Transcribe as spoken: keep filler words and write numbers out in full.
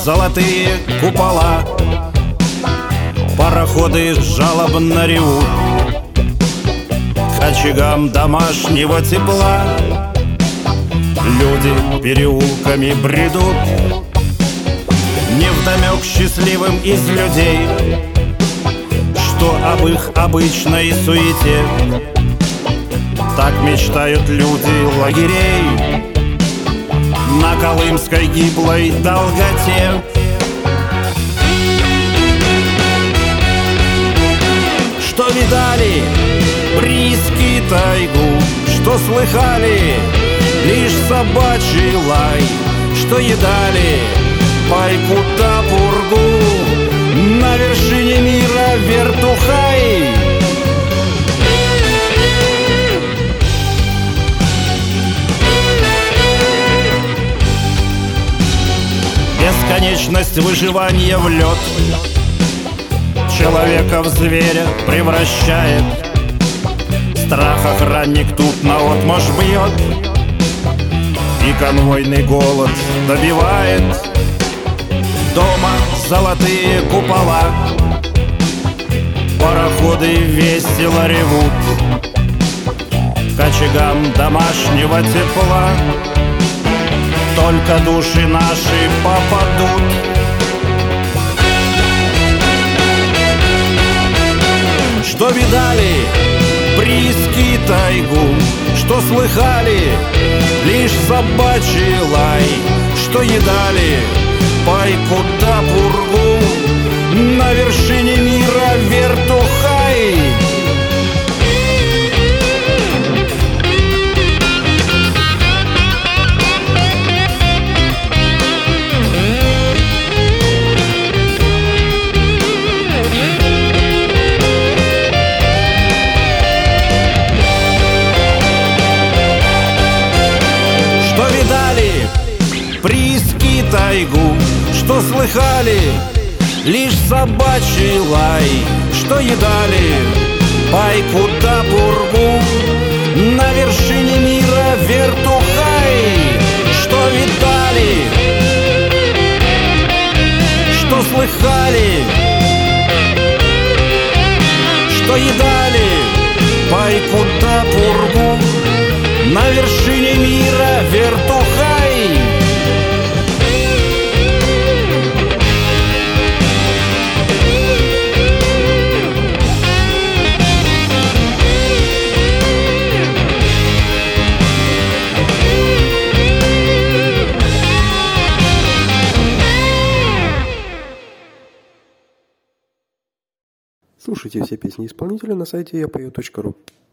золотые купола, пароходы жалобно ревут к очагам домашнего тепла. Люди переулками бредут, невдомек счастливым из людей, что об их обычной суете. Так мечтают люди лагерей на колымской гиблой долготе. Что видали прииски тайгу, что слыхали лишь собачий лай, что едали пайку да пургу на вершине мира вертухай. Бесконечность выживания в лед человека в зверя превращает. Страх охранник тут наотмашь бьет, и конвойный голод добивает. Дома золотые купола, пароходы весело ревут к очагам домашнего тепла. Только души наши попадут. Что видали прииски тайгу, что слыхали лишь собачий лай, что едали пайку да пургу на вершине мира вертухай. Прииски тайгу, что слыхали лишь собачий лай, что едали пайку да пургу на вершине мира вертухай. Что видали, что слыхали, что едали пайку да пургу на вершине мира вертухай. Слушайте все песни исполнителя на сайте я пою точка ру.